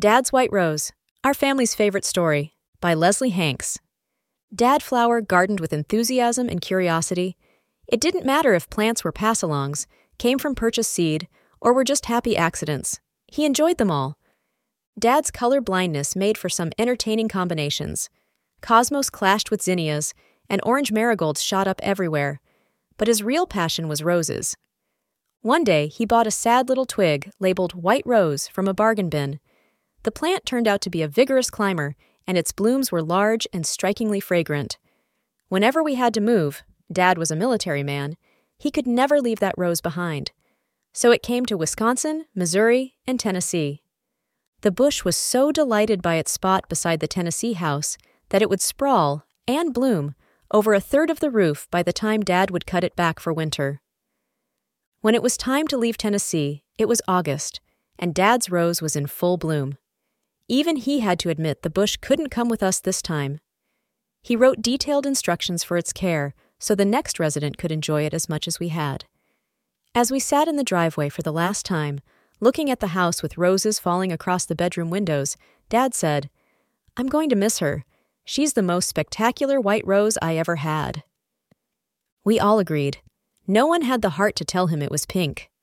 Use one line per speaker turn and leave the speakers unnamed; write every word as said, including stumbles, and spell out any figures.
Dad's White Rose, Our Family's Favorite Story, by Leslie Hanks. Dad Flower gardened with enthusiasm and curiosity. It didn't matter if plants were pass-alongs, came from purchased seed, or were just happy accidents. He enjoyed them all. Dad's color blindness made for some entertaining combinations. Cosmos clashed with zinnias, and orange marigolds shot up everywhere. But his real passion was roses. One day, he bought a sad little twig labeled White Rose from a bargain bin. The plant turned out to be a vigorous climber, and its blooms were large and strikingly fragrant. Whenever we had to move, Dad was a military man, he could never leave that rose behind. So it came to Wisconsin, Missouri, and Tennessee. The bush was so delighted by its spot beside the Tennessee house that it would sprawl and bloom over a third of the roof by the time Dad would cut it back for winter. When it was time to leave Tennessee, it was August, and Dad's rose was in full bloom. Even he had to admit the bush couldn't come with us this time. He wrote detailed instructions for its care so the next resident could enjoy it as much as we had. As we sat in the driveway for the last time, looking at the house with roses falling across the bedroom windows, Dad said, "I'm going to miss her. She's the most spectacular white rose I ever had." We all agreed. No one had the heart to tell him it was pink.